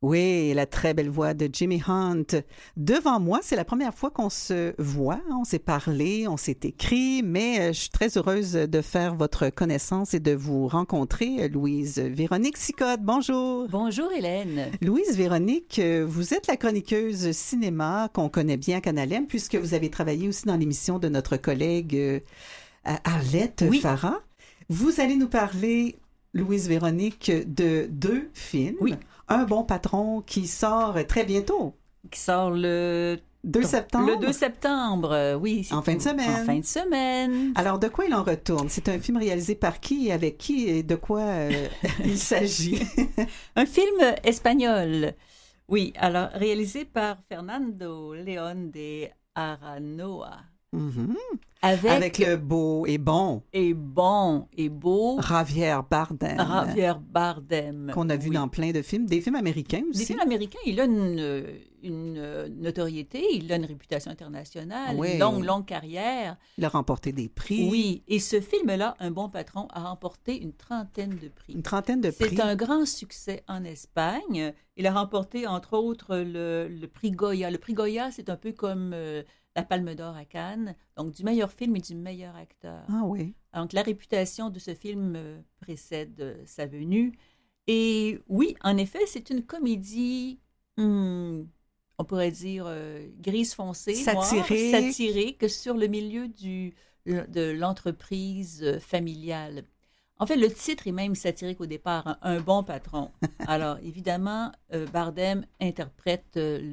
Oui, la très belle voix de Jimmy Hunt. Devant moi, c'est la première fois qu'on se voit. On s'est parlé, on s'est écrit, mais je suis très heureuse de faire votre connaissance et de vous rencontrer, Louise Véronique Sicotte. Bonjour. Bonjour, Hélène. Louise Véronique, vous êtes la chroniqueuse cinéma qu'on connaît bien à Canal M, puisque vous avez travaillé aussi dans l'émission de notre collègue Arlette Farah. Vous allez nous parler, Louise Véronique, de 2 films. Oui. Un bon patron qui sort très bientôt. Qui sort le 2 septembre. Le 2 septembre, oui. En fin de semaine. En fin de semaine. Alors, de quoi il en retourne? C'est un film réalisé par qui et avec qui et de quoi il s'agit? Un film espagnol. Oui, alors réalisé par Fernando León de Aranoa. Mm-hmm. Avec le beau et bon. Et bon et beau. Javier Bardem. Qu'on a vu dans plein de films. Des films américains aussi. Des films américains. Il a une notoriété, il a une réputation internationale, une longue carrière. Il a remporté des prix. Oui, et ce film-là, Un bon patron, a remporté une trentaine de prix. Une trentaine de prix. C'est un grand succès en Espagne. Il a remporté, entre autres, le prix Goya. Le prix Goya, c'est un peu comme la Palme d'Or à Cannes, donc du meilleur film et du meilleur acteur. Ah oui. Donc la réputation de ce film précède sa venue. Et oui, en effet, c'est une comédie, on pourrait dire grise foncée, satirique sur le milieu de l'entreprise familiale. En fait, le titre est même satirique au départ, hein, Un bon patron. Alors, évidemment, Bardem interprète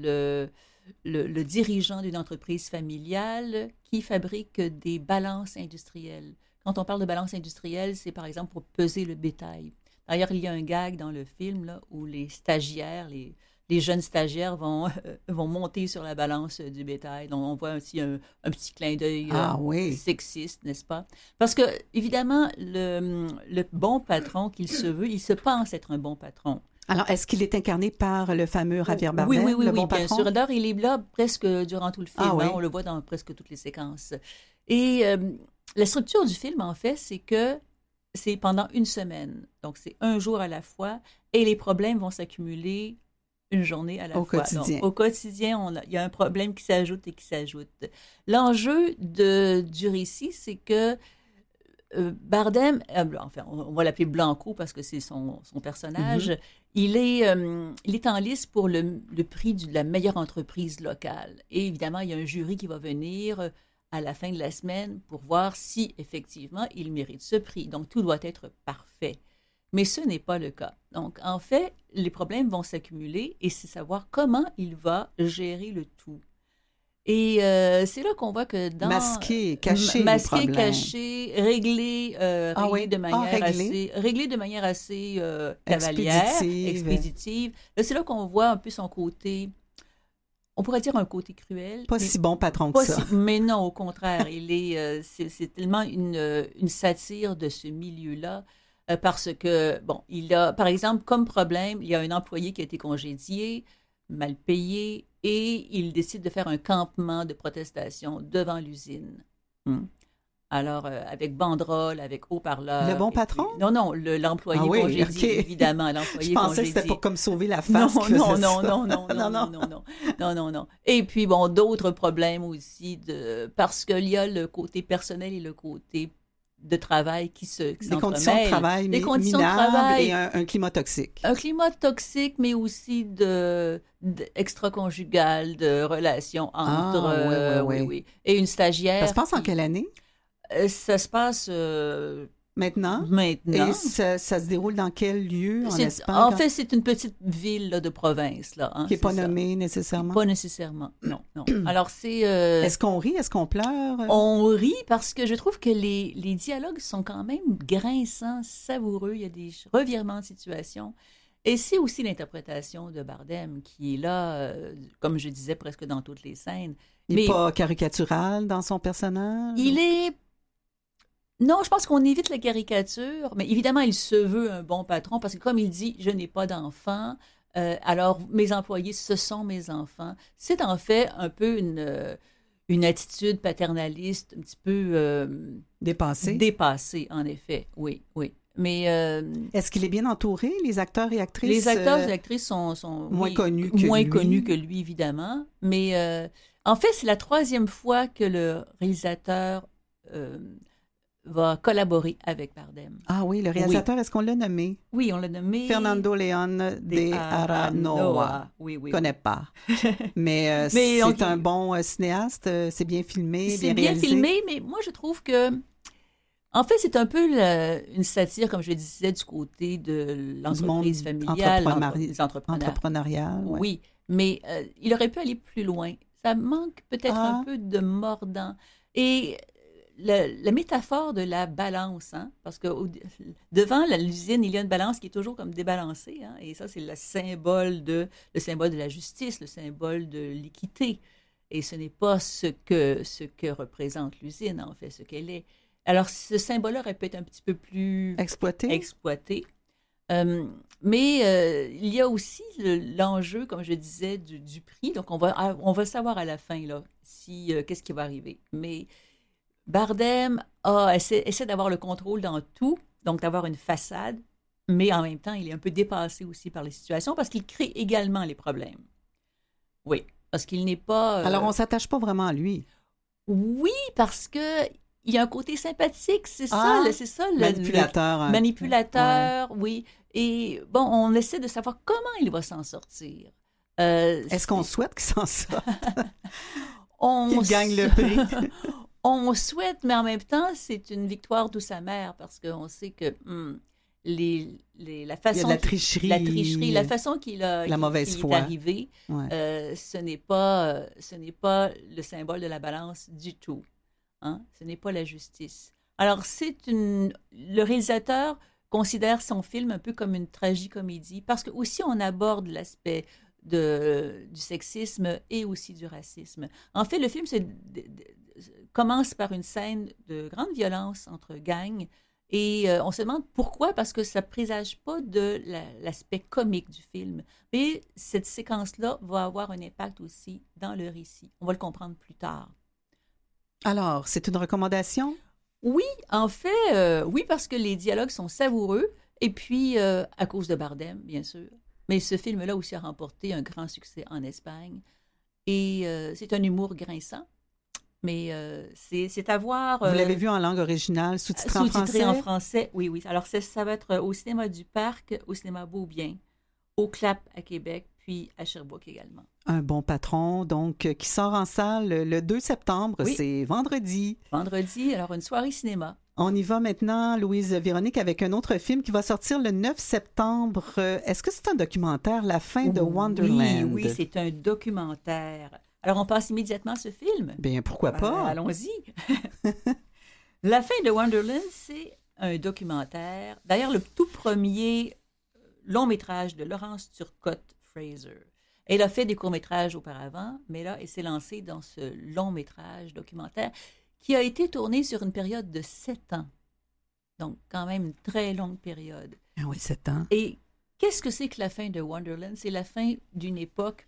le dirigeant d'une entreprise familiale qui fabrique des balances industrielles. Quand on parle de balance industrielle, c'est par exemple pour peser le bétail. D'ailleurs, il y a un gag dans le film là, où les stagiaires, les jeunes stagiaires vont monter sur la balance du bétail. Donc, on voit aussi un petit clin d'œil sexiste, n'est-ce pas? Parce que, évidemment, le bon patron qu'il se veut, il se pense être un bon patron. Alors, est-ce qu'il est incarné par le fameux Javier Bardem, oui, le bon patron? Bien sûr. D'ailleurs, il est là presque durant tout le film. On le voit dans presque toutes les séquences. Et la structure du film, en fait, c'est que c'est pendant une semaine. Donc, c'est un jour à la fois. Et les problèmes vont s'accumuler une journée à la fois. Quotidien. Donc, au quotidien, il y a un problème qui s'ajoute et qui s'ajoute. L'enjeu du récit, c'est que Bardem, enfin, on va l'appeler Blanco parce que c'est son personnage, il est en lice pour le prix de la meilleure entreprise locale. Et évidemment, il y a un jury qui va venir à la fin de la semaine pour voir si, effectivement, il mérite ce prix. Donc, tout doit être parfait. Mais ce n'est pas le cas. Donc, en fait, les problèmes vont s'accumuler et c'est savoir comment il va gérer le tout. Et c'est là qu'on voit que dans... Caché, réglé de manière assez cavalière, expéditive. C'est là qu'on voit un peu son côté, on pourrait dire un côté cruel. Pas si bon patron que ça. Mais non, au contraire, c'est tellement une satire de ce milieu-là. Parce que, il a, par exemple, comme problème, il y a un employé qui a été congédié, mal payé, et il décide de faire un campement de protestation devant l'usine. Alors, avec banderole, avec haut-parleur. Le bon patron? Non, l'employé congédié, évidemment. Je pensais que c'était pour comme sauver la face. Non. Et puis, d'autres problèmes aussi, parce qu'il y a le côté personnel et le côté de travail qui s'entremêlent. Des conditions de travail et un climat toxique. Un climat toxique, mais aussi extra-conjugal, de relations entre... Oui. Et une stagiaire... Ça se passe en quelle année? Ça se passe... Maintenant? Maintenant. Et ça se déroule dans quel lieu en Espagne? En fait, c'est une petite ville là, de province. Là, qui n'est pas nommée nécessairement? Pas nécessairement, non. Alors, c'est... Est-ce qu'on rit? Est-ce qu'on pleure? On rit parce que je trouve que les dialogues sont quand même grinçants, savoureux. Il y a des revirements de situation. Et c'est aussi l'interprétation de Bardem qui est là, comme je disais, presque dans toutes les scènes. Il n'est pas caricatural dans son personnage? Il est... Non, je pense qu'on évite la caricature, mais évidemment, il se veut un bon patron parce que, comme il dit, je n'ai pas d'enfants, alors mes employés, ce sont mes enfants. C'est en fait un peu une attitude paternaliste, un petit peu... Dépassée? Dépassée, en effet, oui. Mais est-ce qu'il est bien entouré, les acteurs et actrices? Les acteurs et actrices sont moins connus que lui, évidemment. Mais en fait, c'est la 3e fois que le réalisateur va collaborer avec Bardem. Ah oui, le réalisateur, est-ce qu'on l'a nommé? Oui, on l'a nommé. Fernando León de Aranoa. Oui. Je ne connais pas. Mais c'est un bon cinéaste, c'est bien filmé, bien réalisé. C'est bien filmé, mais moi, je trouve que en fait, c'est un peu une satire, comme je le disais, du côté de l'entreprise familiale, entrepreneuriale. Ouais. Oui, mais il aurait pu aller plus loin. Ça manque peut-être un peu de mordant. Et la métaphore de la balance, hein, parce que devant l'usine, il y a une balance qui est toujours comme débalancée, hein, et ça, c'est le symbole de la justice, le symbole de l'équité. Et ce n'est pas ce que représente l'usine, en fait, ce qu'elle est. Alors, ce symbole-là aurait pu être un petit peu plus exploité. Mais il y a aussi l'enjeu, comme je disais, du prix. Donc, on va savoir à la fin là, qu'est-ce qui va arriver. Mais Bardem essaie d'avoir le contrôle dans tout, donc d'avoir une façade, mais en même temps, il est un peu dépassé aussi par les situations parce qu'il crée également les problèmes. Oui, parce qu'il n'est pas... Alors, on ne s'attache pas vraiment à lui. Oui, parce que il y a un côté sympathique, c'est ça le manipulateur. Manipulateur, oui. Et bon, on essaie de savoir comment il va s'en sortir. Est-ce qu'on souhaite qu'il s'en sorte? Qu'il gagne le prix? On souhaite, mais en même temps, c'est une victoire douce amère parce qu'on sait que la façon... Il y a de la tricherie. La façon qu'il est arrivé, ce n'est pas le symbole de la balance du tout. Hein? Ce n'est pas la justice. Alors, le réalisateur considère son film un peu comme une tragicomédie parce que aussi on aborde l'aspect du sexisme et aussi du racisme. En fait, le film commence par une scène de grande violence entre gangs et on se demande pourquoi, parce que ça ne présage pas de l'aspect comique du film. Mais cette séquence-là va avoir un impact aussi dans le récit. On va le comprendre plus tard. Alors, c'est une recommandation? Oui, en fait, oui, parce que les dialogues sont savoureux, et puis à cause de Bardem, bien sûr. Mais ce film-là aussi a remporté un grand succès en Espagne, et c'est un humour grinçant, mais c'est à voir... Vous l'avez vu en langue originale, sous-titré en français? Sous-titré en français, oui. Alors, ça va être au Cinéma du Parc, au Cinéma Beaubien, au Clap à Québec, puis à Sherbrooke également. Un bon patron, donc, qui sort en salle le 2 septembre. Oui. C'est vendredi. Vendredi, alors une soirée cinéma. On y va maintenant, Louise Véronique, avec un autre film qui va sortir le 9 septembre. Est-ce que c'est un documentaire, La fin de Wonderland? Oui, c'est un documentaire. Alors, on passe immédiatement à ce film. Bien, pourquoi pas? Allons-y. La fin de Wonderland, c'est un documentaire. D'ailleurs, le tout premier long-métrage de Laurence Turcotte-Fraser. Elle a fait des courts-métrages auparavant, mais là, elle s'est lancée dans ce long-métrage documentaire qui a été tourné sur une période de 7 ans. Donc, quand même une très longue période. Ah oui, 7 ans. Et qu'est-ce que c'est que la fin de Wonderland? C'est la fin d'une époque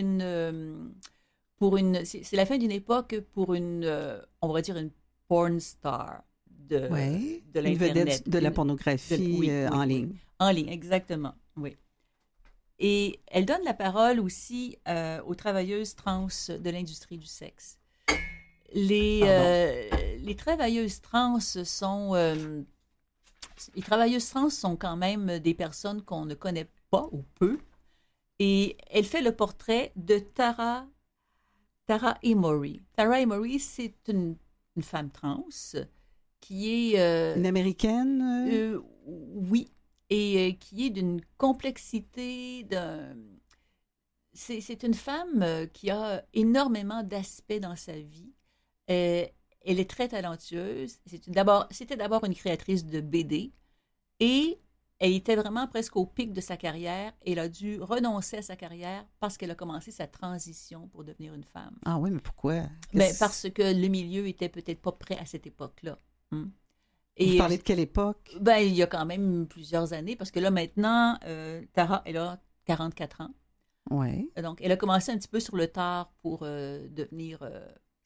c'est la fin d'une époque pour on va dire une porn star de l'Internet. Une vedette de la pornographie en ligne. En ligne, exactement, oui. Et elle donne la parole aussi aux travailleuses trans de l'industrie du sexe. Les travailleuses trans sont quand même des personnes qu'on ne connaît pas ou peu. Et elle fait le portrait de Tara Emory. Tara Emory, c'est une femme trans qui est... une Américaine? Oui. Et qui est d'une complexité, c'est une femme qui a énormément d'aspects dans sa vie. Elle est très talentueuse. C'était d'abord une créatrice de BD et elle était vraiment presque au pic de sa carrière. Elle a dû renoncer à sa carrière parce qu'elle a commencé sa transition pour devenir une femme. Ah oui, mais pourquoi? Parce que le milieu était peut-être pas prêt à cette époque-là. Vous parlez de quelle époque? Il y a quand même plusieurs années, parce que là, maintenant, Tara, elle a 44 ans. Oui. Donc, elle a commencé un petit peu sur le tard pour devenir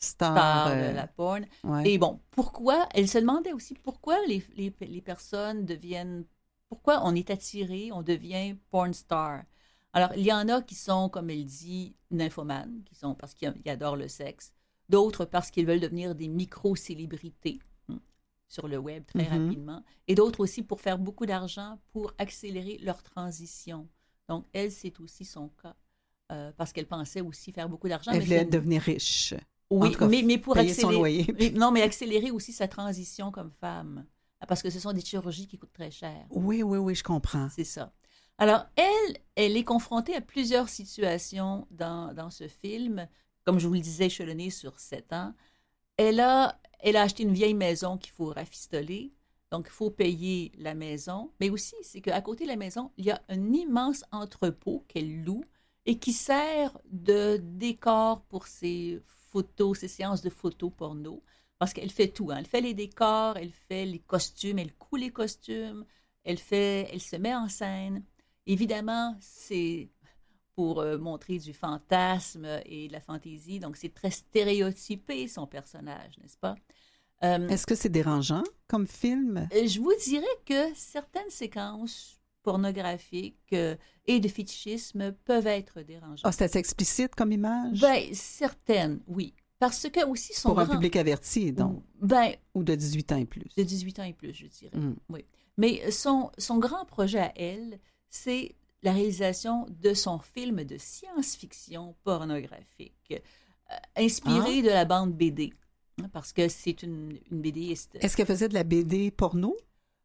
star de la porn. Ouais. Et bon, pourquoi, elle se demandait aussi pourquoi les personnes deviennent, pourquoi on est attiré, on devient porn star. Alors, il y en a qui sont, comme elle dit, nymphomanes, qui sont parce qu'ils adorent le sexe, d'autres parce qu'ils veulent devenir des micro-célébrités sur le web très rapidement, et d'autres aussi pour faire beaucoup d'argent, pour accélérer leur transition. Donc, elle, c'est aussi son cas, parce qu'elle pensait aussi faire beaucoup d'argent. Elle voulait devenir riche. Oui, cas, mais pour payer son loyer. Mais accélérer aussi sa transition comme femme, parce que ce sont des chirurgies qui coûtent très cher. Oui, je comprends. C'est ça. Alors, elle est confrontée à plusieurs situations dans ce film. Comme je vous le disais, échelonnée sur 7 ans. Elle a acheté une vieille maison qu'il faut rafistoler. Donc, il faut payer la maison. Mais aussi, c'est qu'à côté de la maison, il y a un immense entrepôt qu'elle loue et qui sert de décor pour ses photos, ses séances de photos porno. Parce qu'elle fait tout. Hein. Elle fait les décors, elle fait les costumes, elle coud les costumes, elle se met en scène. Évidemment, c'est pour montrer du fantasme et de la fantaisie. Donc, c'est très stéréotypé, son personnage, n'est-ce pas? Est-ce que c'est dérangeant comme film? Je vous dirais que certaines séquences pornographiques et de fétichisme peuvent être dérangeantes. Ah, c'est assez explicite comme image? Bien, certaines, oui. Parce que aussi son pour un public averti, donc? Ou de 18 ans et plus? De 18 ans et plus, je dirais, oui. Mais son grand projet à elle, c'est la réalisation de son film de science-fiction pornographique, inspiré de la bande BD, parce que c'est une BDiste. Est-ce qu'elle faisait de la BD porno?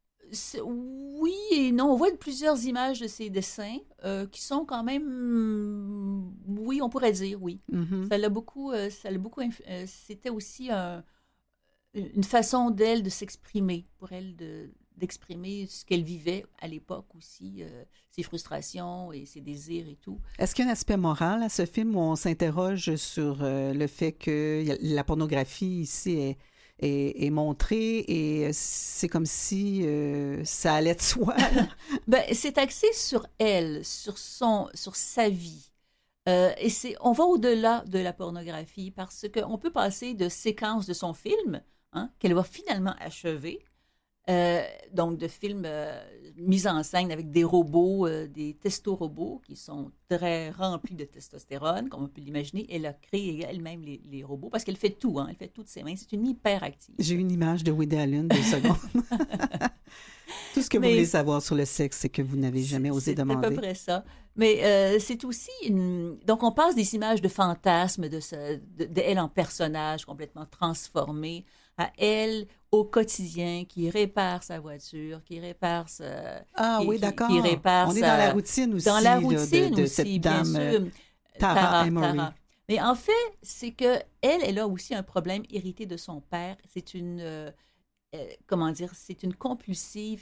Oui et non. On voit plusieurs images de ses dessins qui sont quand même, oui, on pourrait dire, oui. Ça l'a beaucoup c'était aussi une façon d'elle de s'exprimer, pour elle d'exprimer ce qu'elle vivait à l'époque aussi, ses frustrations et ses désirs et tout. Est-ce qu'il y a un aspect moral à ce film où on s'interroge sur le fait que la pornographie ici est montrée et c'est comme si ça allait de soi? C'est axé sur elle, sur sa vie. Et on va au-delà de la pornographie parce qu'on peut passer de séquences de son film, qu'elle va finalement achever, donc de films mis en scène avec des robots, des testo-robots qui sont très remplis de testostérone, comme on peut l'imaginer. Elle a créé elle-même les robots parce qu'elle fait tout, elle fait tout de ses mains. C'est une hyperactive. J'ai une image de Woody Allen, 2 secondes. Tout ce que vous voulez savoir sur le sexe, c'est que vous n'avez jamais osé demander. C'est à peu près ça. Mais c'est aussi Donc, on passe des images de fantasmes de elle en personnage complètement transformé à elle au quotidien, qui répare sa voiture, qui répare oui, d'accord. Qui répare on est dans la routine aussi. Dans la routine de aussi, cette bien dame, sûr. Tara Emory. Mais en fait, c'est que elle a aussi un problème hérité de son père. C'est une... comment dire, c'est une compulsive,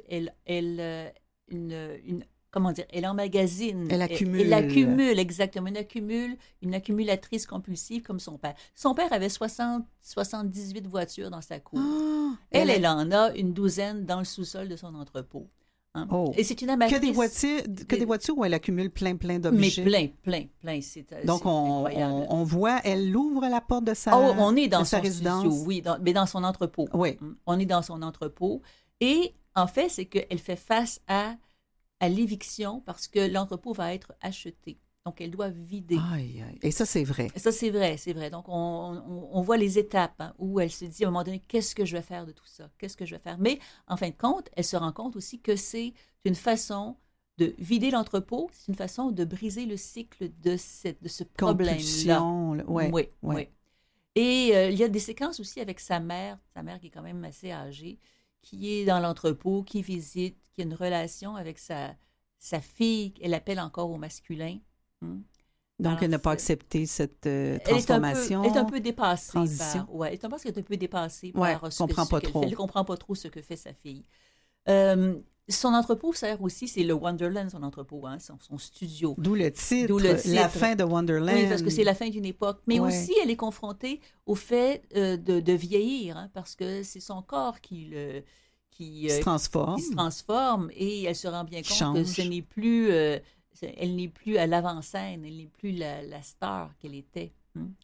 comment dire, elle emmagasine. Elle accumule. Elle accumule, exactement. Une accumulatrice compulsive comme son père. Son père avait 78 voitures dans sa cour. Elle en a une douzaine dans le sous-sol de son entrepôt. Et c'est une amatrice. Que des voitures où elle accumule plein d'objets. Mais plein. Donc, on voit, elle ouvre la porte de sa on est dans son résidence. Studio, oui, mais dans son entrepôt. Oui. On est dans son entrepôt. Et en fait, c'est qu'elle fait face à l'éviction parce que l'entrepôt va être acheté. Donc, elle doit vider. Et ça, c'est vrai. Ça, c'est vrai. Donc, on voit les étapes où elle se dit à un moment donné, qu'est-ce que je vais faire de tout ça? Qu'est-ce que je vais faire? Mais, en fin de compte, elle se rend compte aussi que c'est une façon de vider l'entrepôt, c'est une façon de briser le cycle de ce problème-là. Oui. Et il y a des séquences aussi avec sa mère qui est quand même assez âgée, qui est dans l'entrepôt, qui visite, qui a une relation avec sa fille, elle appelle encore au masculin. Donc, alors, elle n'a pas accepté cette transformation. Elle est un peu dépassée. Transition. Elle est un peu dépassée par ce qu'elle fait. Elle ne comprend pas trop ce que fait sa fille. Son entrepôt sert aussi, c'est le Wonderland, son entrepôt, son studio. D'où le titre, la fin de Wonderland. Oui, parce que c'est la fin d'une époque. Mais aussi, elle est confrontée au fait de vieillir, parce que c'est son corps qui se transforme et elle se rend bien compte que ce n'est plus... elle n'est plus à l'avant-scène, elle n'est plus la star qu'elle était.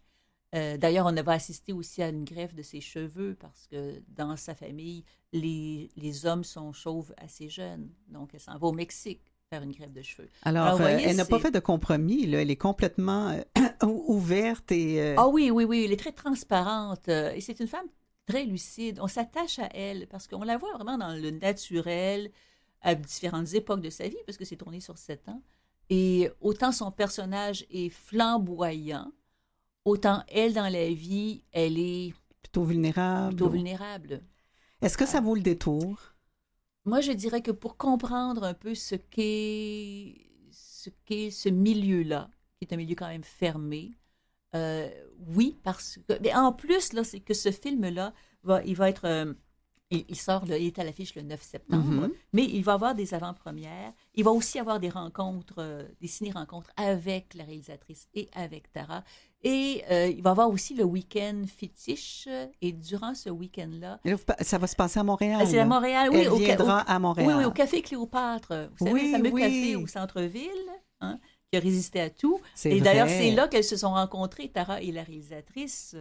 D'ailleurs, on va assister aussi à une greffe de ses cheveux parce que dans sa famille, les hommes sont chauves assez jeunes. Donc, elle s'en va au Mexique faire une greffe de cheveux. Alors voyez, elle n'a pas fait de compromis. Là. Elle est complètement ouverte. Ah oui, elle est très transparente. Et c'est une femme très lucide. On s'attache à elle parce qu'on la voit vraiment dans le naturel à différentes époques de sa vie parce que c'est tourné sur 7 ans. Et autant son personnage est flamboyant, autant elle, dans la vie, elle est plutôt vulnérable. Est-ce que ça vaut le détour? Moi, je dirais que pour comprendre un peu ce qu'est ce milieu-là, qui est un milieu quand même fermé, oui, parce que... Mais en plus, là, c'est que ce film-là, il va être... il sort, il est à l'affiche le 9 septembre, mais il va avoir des avant-premières. Il va aussi avoir des rencontres, des ciné-rencontres avec la réalisatrice et avec Tara. Et il va avoir aussi le week-end fétiche. Et durant ce week-end-là... Ça va se passer à Montréal. C'est à Montréal, oui. Elle viendra à Montréal. Oui, au Café Cléopâtre. Vous savez, le fameux café au centre-ville, hein, qui a résisté à tout. Et d'ailleurs, c'est là qu'elles se sont rencontrées, Tara et la réalisatrice...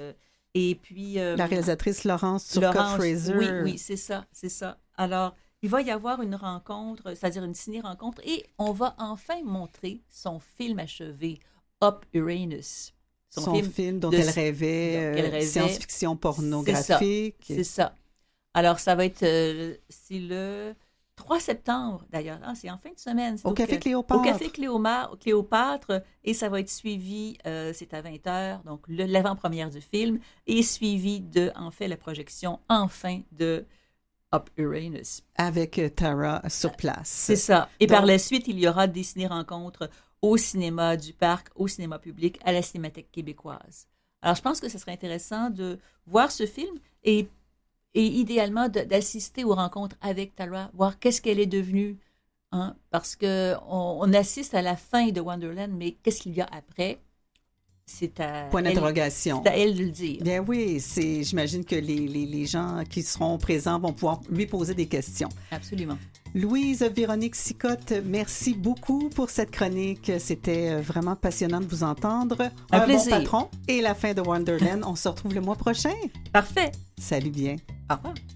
Et puis... la réalisatrice Laurence Turcotte-Fraser. Oui, c'est ça. Alors, il va y avoir une rencontre, c'est-à-dire une ciné-rencontre, et on va enfin montrer son film achevé, Up Uranus. Son film dont elle rêvait, science-fiction pornographique. C'est ça. Alors, ça va être... c'est le 3 septembre, d'ailleurs. Ah, c'est en fin de semaine. Au Café Cléopâtre. Au Café Cléopâtre. Et ça va être suivi, c'est à 20h, donc l'avant-première du film, et suivi de, en fait, la projection, enfin, de Up Uranus. Avec Tara sur place. C'est ça. Et donc, par la suite, il y aura des ciné-rencontres au cinéma du Parc, au cinéma public, à la Cinémathèque québécoise. Alors, je pense que ce serait intéressant de voir ce film et idéalement d'assister aux rencontres avec Tara, voir qu'est-ce qu'elle est devenue, hein, parce qu'on assiste à la fin de Wonderland, mais qu'est-ce qu'il y a après? C'est à point d'interrogation. C'est à elle de le dire. Bien oui, j'imagine que les gens qui seront présents vont pouvoir lui poser des questions. Absolument. Louise Véronique Sicotte, merci beaucoup pour cette chronique. C'était vraiment passionnant de vous entendre. Un plaisir. Bon patron et la fin de Wonderland. On se retrouve le mois prochain. Parfait. Salut bien. Au revoir.